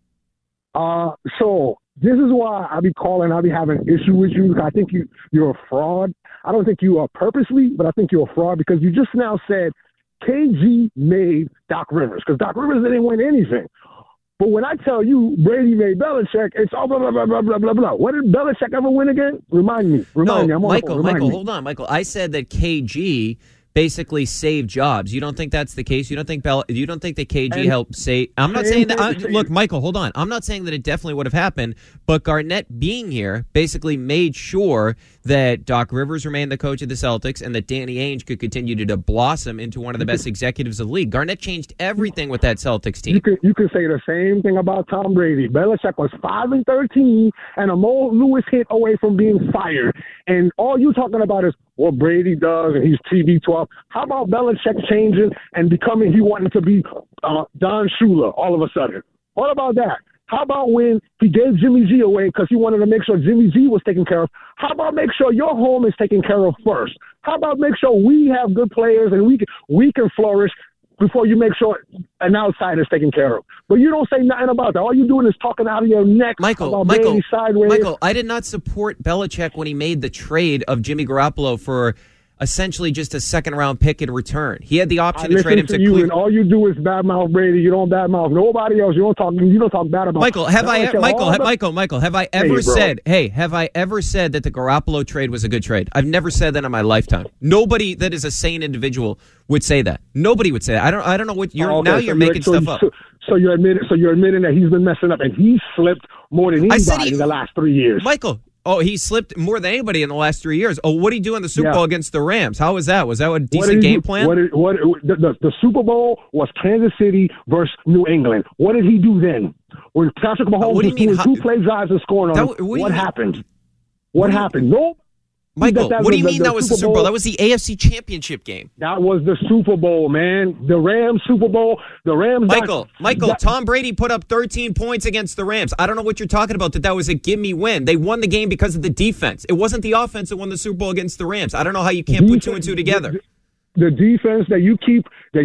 Speaker 12: So this is why I be calling. I be having issue with you. I think you're a fraud. I don't think you are purposely, but I think you're a fraud because you just now said KG made Doc Rivers because Doc Rivers didn't win anything. But when I tell you Brady made Belichick, it's all blah, blah, blah, blah, blah, blah, blah. What did Belichick ever win again? Remind me.
Speaker 8: Michael, hold on, Michael. I said that KG basically saved jobs. You don't think that's the case? You don't think that KG helped save? I'm not saying that. Look, Michael, hold on. I'm not saying that it definitely would have happened, but Garnett being here basically made sure that Doc Rivers remained the coach of the Celtics and that Danny Ainge could continue to blossom into one of the best executives of the league. Garnett changed everything with that Celtics team.
Speaker 12: You could say the same thing about Tom Brady. Belichick was 5-13 and a Mo Lewis hit away from being fired. And all you talking about is what Brady does and he's TB12. How about Belichick changing and becoming he wanted to be Don Shula all of a sudden? What about that? How about when he gave Jimmy G away because he wanted to make sure Jimmy G was taken care of? How about make sure your home is taken care of first? How about make sure we have good players and we can flourish before you make sure an outsider is taken care of? But you don't say nothing about that. All you're doing is talking out of your neck about Brady sideways.
Speaker 8: Michael, I did not support Belichick when he made the trade of Jimmy Garoppolo for essentially just a second-round pick in return. He had the option to trade him to Cleveland.
Speaker 12: And all you do is badmouth Brady. You don't badmouth nobody else. You don't talk bad about
Speaker 8: Michael. Have I ever said that the Garoppolo trade was a good trade? I've never said that in my lifetime. Nobody that is a sane individual would say that. Nobody would say that. I don't know what you're you're making stuff up.
Speaker 12: So you're admitting that he's been messing up and he slipped more than anybody in the last 3 years.
Speaker 8: Michael. Oh, he slipped more than anybody in the last 3 years. Oh, what did he do in the Super Bowl against the Rams? How was that? Was that a decent game plan?
Speaker 12: The Super Bowl was Kansas City versus New England. What did he do then? When Patrick Mahomes was doing 2 play drives and scoring on him, what happened? What happened?
Speaker 8: Michael, what do you mean that was the Super Bowl? That was the AFC Championship game.
Speaker 12: That was the Super Bowl, man. The Rams Super Bowl. The Rams.
Speaker 8: Michael, Tom Brady put up 13 points against the Rams. I don't know what you're talking about, that was a gimme win. They won the game because of the defense. It wasn't the offense that won the Super Bowl against the Rams. I don't know how you can't put two and two together.
Speaker 12: The defense that you keep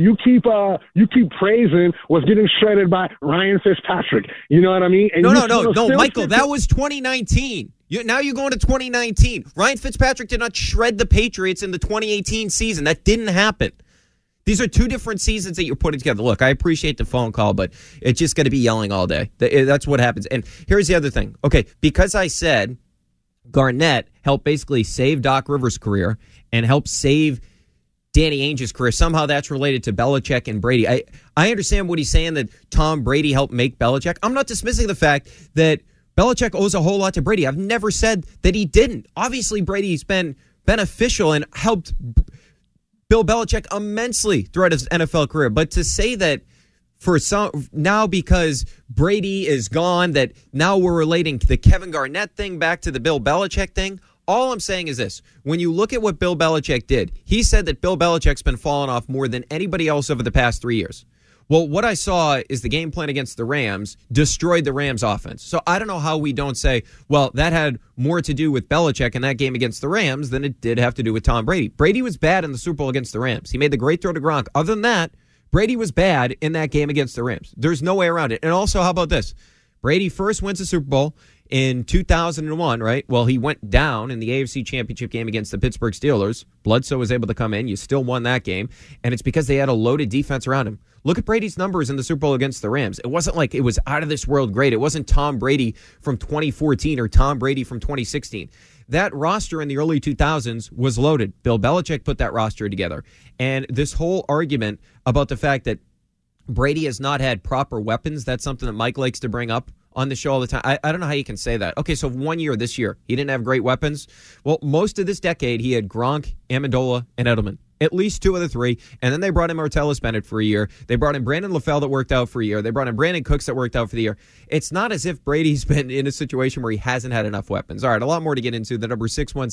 Speaker 12: praising was getting shredded by Ryan Fitzpatrick. You know what I mean? And
Speaker 8: no, Michael, that was 2019. Now you're going to 2019. Ryan Fitzpatrick did not shred the Patriots in the 2018 season. That didn't happen. These are two different seasons that you're putting together. Look, I appreciate the phone call, but it's just going to be yelling all day. That's what happens. And here's the other thing. Okay, because I said Garnett helped basically save Doc Rivers' career and helped save Danny Ainge's career. Somehow that's related to Belichick and Brady. I understand what he's saying, that Tom Brady helped make Belichick. I'm not dismissing the fact that Belichick owes a whole lot to Brady. I've never said that he didn't. Obviously, Brady's been beneficial and helped Bill Belichick immensely throughout his NFL career. But to say that for some now, because Brady is gone, that now we're relating the Kevin Garnett thing back to the Bill Belichick thing, all I'm saying is this. When you look at what Bill Belichick did, he said that Bill Belichick's been falling off more than anybody else over the past 3 years. Well, what I saw is the game plan against the Rams destroyed the Rams offense. So I don't know how we don't say, well, that had more to do with Belichick in that game against the Rams than it did have to do with Tom Brady. Brady was bad in the Super Bowl against the Rams. He made the great throw to Gronk. Other than that, Brady was bad in that game against the Rams. There's no way around it. And also, how about this? Brady first wins the Super Bowl in 2001, right? Well, he went down in the AFC Championship game against the Pittsburgh Steelers. Bledsoe was able to come in. You still won that game. And it's because they had a loaded defense around him. Look at Brady's numbers in the Super Bowl against the Rams. It wasn't like it was out of this world great. It wasn't Tom Brady from 2014 or Tom Brady from 2016. That roster in the early 2000s was loaded. Bill Belichick put that roster together. And this whole argument about the fact that Brady has not had proper weapons, that's something that Mike likes to bring up on the show all the time. I don't know how you can say that. Okay, so 1 year this year, he didn't have great weapons. Well, most of this decade, he had Gronk, Amendola, and Edelman. At least two of the three. And then they brought in Martellus Bennett for a year. They brought in Brandon LaFell that worked out for a year. They brought in Brandon Cooks that worked out for the year. It's not as if Brady's been in a situation where he hasn't had enough weapons. All right, a lot more to get into. The number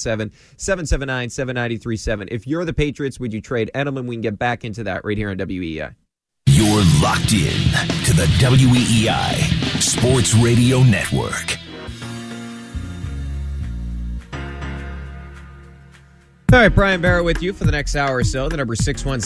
Speaker 8: 617-779-7937. If you're the Patriots, would you trade Edelman? We can get back into that right here on WEEI.
Speaker 7: You're locked in to the WEEI Sports Radio Network.
Speaker 8: All right, Brian Barrett with you for the next hour or so. The number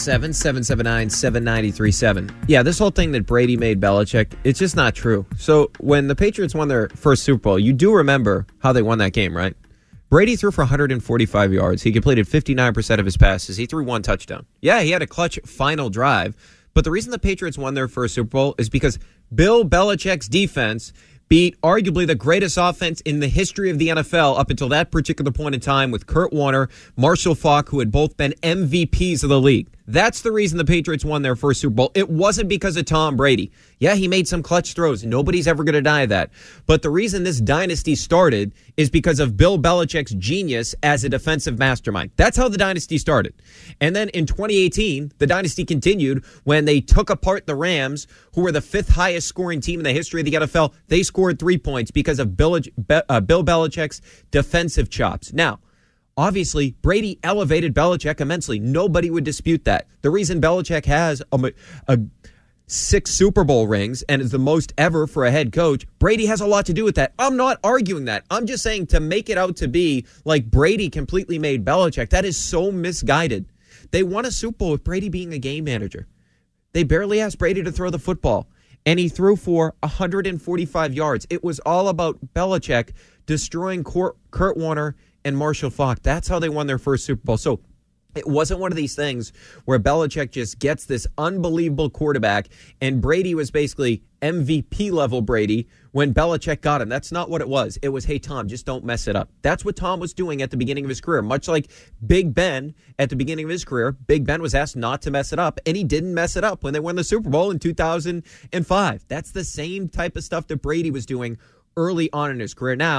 Speaker 8: 617-779-7937. Yeah, this whole thing that Brady made Belichick, it's just not true. So when the Patriots won their first Super Bowl, you do remember how they won that game, right? Brady threw for 145 yards. He completed 59% of his passes. He threw one touchdown. Yeah, he had a clutch final drive. But the reason the Patriots won their first Super Bowl is because Bill Belichick's defense beat arguably the greatest offense in the history of the NFL up until that particular point in time with Kurt Warner, Marshall Faulk, who had both been MVPs of the league. That's the reason the Patriots won their first Super Bowl. It wasn't because of Tom Brady. Yeah, he made some clutch throws. Nobody's ever going to deny that. But the reason this dynasty started is because of Bill Belichick's genius as a defensive mastermind. That's how the dynasty started. And then in 2018, the dynasty continued when they took apart the Rams, who were the fifth highest scoring team in the history of the NFL. They scored 3 points because of Bill Belichick's defensive chops. Now, obviously, Brady elevated Belichick immensely. Nobody would dispute that. The reason Belichick has a 6 Super Bowl rings and is the most ever for a head coach, Brady has a lot to do with that. I'm not arguing that. I'm just saying to make it out to be like Brady completely made Belichick, that is so misguided. They won a Super Bowl with Brady being a game manager. They barely asked Brady to throw the football, and he threw for 145 yards. It was all about Belichick destroying Kurt Warner and Marshall Faulk. That's how they won their first Super Bowl. So it wasn't one of these things where Belichick just gets this unbelievable quarterback and Brady was basically MVP level Brady when Belichick got him. That's not what it was. It was, hey, Tom, just don't mess it up. That's what Tom was doing at the beginning of his career. Much like Big Ben at the beginning of his career, Big Ben was asked not to mess it up, and he didn't mess it up when they won the Super Bowl in 2005. That's the same type of stuff that Brady was doing early on in his career. Now,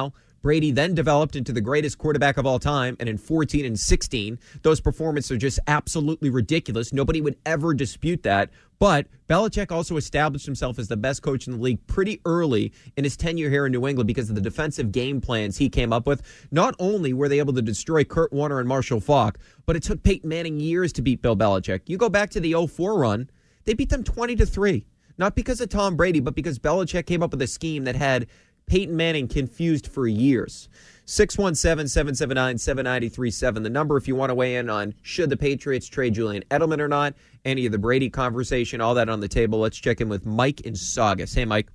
Speaker 8: Brady then developed into the greatest quarterback of all time, and in 14 and 16, those performances are just absolutely ridiculous. Nobody would ever dispute that. But Belichick also established himself as the best coach in the league pretty early in his tenure here in New England because of the defensive game plans he came up with. Not only were they able to destroy Kurt Warner and Marshall Faulk, but it took Peyton Manning years to beat Bill Belichick. You go back to the 2004 run, they beat them 20-3. Not because of Tom Brady, but because Belichick came up with a scheme that had Peyton Manning confused for years. 617-779-7937. The number if you want to weigh in on should the Patriots trade Julian Edelman or not, any of the Brady conversation, all that on the table. Let's check in with Mike in Saugus. Hey, Mike.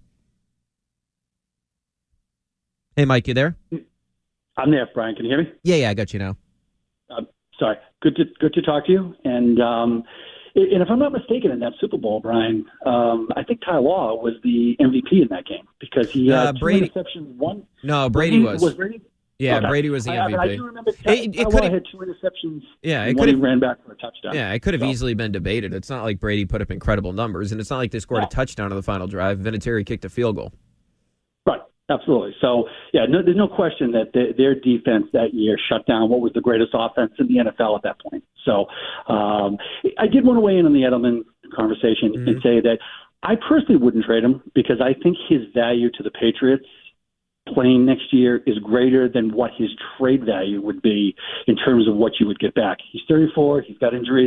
Speaker 8: Hey, Mike, you there?
Speaker 13: I'm there, Brian. Can you hear me?
Speaker 8: Yeah, I got you now.
Speaker 13: Sorry. Good to talk to you. And if I'm not mistaken, in that Super Bowl, Brian, I think Ty Law was the MVP in that game because he had
Speaker 8: Brady.
Speaker 13: 2 interceptions.
Speaker 8: No, Brady was.
Speaker 13: Was Brady?
Speaker 8: Yeah,
Speaker 13: okay.
Speaker 8: Brady was the MVP.
Speaker 13: I do remember Ty Law had 2 interceptions.
Speaker 8: Yeah,
Speaker 13: and he ran back for a touchdown.
Speaker 8: Yeah, it could have easily been debated. It's not like Brady put up incredible numbers, and it's not like they scored a touchdown on the final drive. Vinatieri kicked a field goal.
Speaker 13: Right, absolutely. So, yeah, there's no question that their defense that year shut down what was the greatest offense in the NFL at that point. So I did want to weigh in on the Edelman conversation and say that I personally wouldn't trade him because I think his value to the Patriots playing next year is greater than what his trade value would be in terms of what you would get back. He's 34. He's got injuries.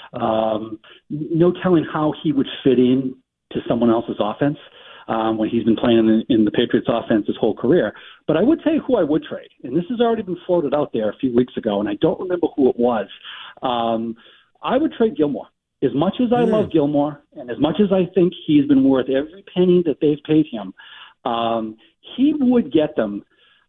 Speaker 13: No telling how he would fit in to someone else's offense when he's been playing in the Patriots offense his whole career. But I would tell you who I would trade. And this has already been floated out there a few weeks ago, and I don't remember who it was. I would trade Gilmore. As much as I love Gilmore and as much as I think he's been worth every penny that they've paid him, he would get them.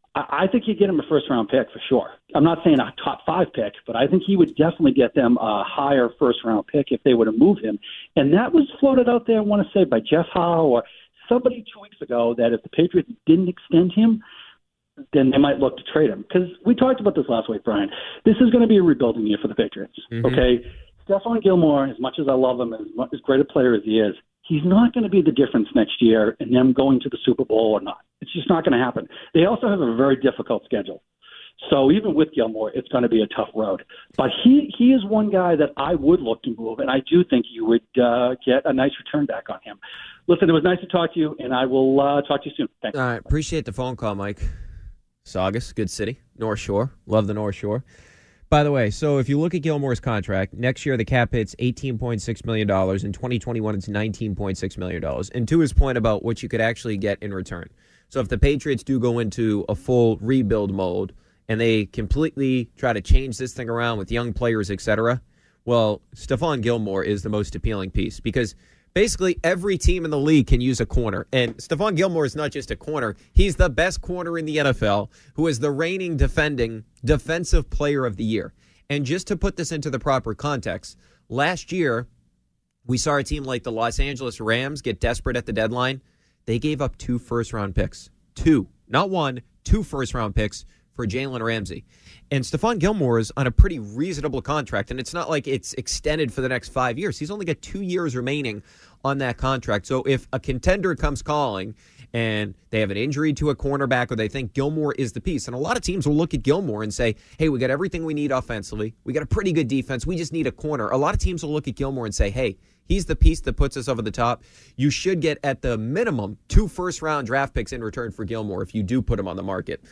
Speaker 13: I think he'd get him a first-round pick for sure. I'm not saying a top 5 pick, but I think he would definitely get them a higher first-round pick if they were to move him. And that was floated out there, I want to say, by Jeff Howe or somebody 2 weeks ago, that if the Patriots didn't extend him, then they might look to trade him. Because we talked about this last week, Brian. This is going to be a rebuilding year for the Patriots, okay? Stephon Gilmore, as much as I love him, as great a player as he is, he's not going to be the difference next year in them going to the Super Bowl or not. It's just not going to happen. They also have a very difficult schedule. So even with Gilmore, it's going to be a tough road. But he is one guy that I would look to move, and I do think you would get a nice return back on him. Listen, it was nice to talk to you, and I will talk to you soon. Thanks.
Speaker 8: All right. Appreciate the phone call, Mike. Saugus, good city. North Shore. Love the North Shore. By the way, so if you look at Gilmore's contract, next year the cap hit's $18.6 million. In 2021, it's $19.6 million. And to his point about what you could actually get in return. So if the Patriots do go into a full rebuild mode and they completely try to change this thing around with young players, etc., well, Stephon Gilmore is the most appealing piece because basically every team in the league can use a corner. And Stephon Gilmore is not just a corner. He's the best corner in the NFL, who is the reigning defending defensive player of the year. And just to put this into the proper context, last year we saw a team like the Los Angeles Rams get desperate at the deadline. They gave up 2 first-round picks. 2. Not 1, 2 first-round picks for Jalen Ramsey. And Stephon Gilmore is on a pretty reasonable contract, and it's not like it's extended for the next 5 years. He's only got 2 years remaining on that contract. So if a contender comes calling and they have an injury to a cornerback or they think Gilmore is the piece, and a lot of teams will look at Gilmore and say, hey, we got everything we need offensively. We got a pretty good defense. We just need a corner. A lot of teams will look at Gilmore and say, hey, he's the piece that puts us over the top. You should get, at the minimum, 2 first-round draft picks in return for Gilmore if you do put him on the market.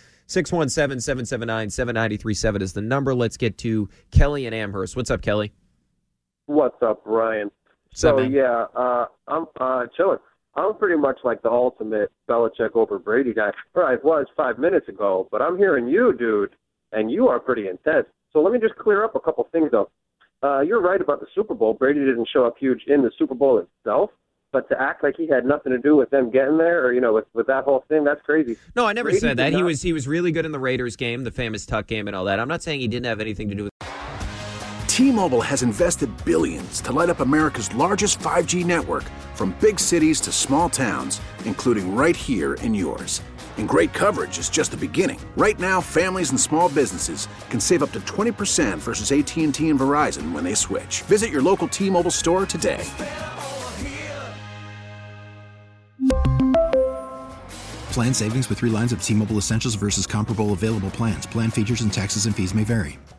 Speaker 8: 617-779-7937 is the number. Let's get to Kelly in Amherst. What's up, Kelly?
Speaker 14: What's up, Ryan? I'm chilling. I'm pretty much like the ultimate Belichick over Brady guy. Or I was 5 minutes ago, but I'm hearing you, dude, and you are pretty intense. So let me just clear up a couple things, though. You're right about the Super Bowl. Brady didn't show up huge in the Super Bowl itself, but to act like he had nothing to do with them getting there, or with that whole thing, that's crazy.
Speaker 8: No, I never said that. He was really good in the Raiders game, the famous tuck game, and all that. I'm not saying he didn't have anything to do with.
Speaker 4: T-Mobile has invested billions to light up America's largest 5G network, from big cities to small towns, including right here in yours. And great coverage is just the beginning. Right now, families and small businesses can save up to 20% versus AT&T and Verizon when they switch. Visit your local T-Mobile store today.
Speaker 5: Plan savings with 3 lines of T-Mobile Essentials versus comparable available plans. Plan features and taxes and fees may vary.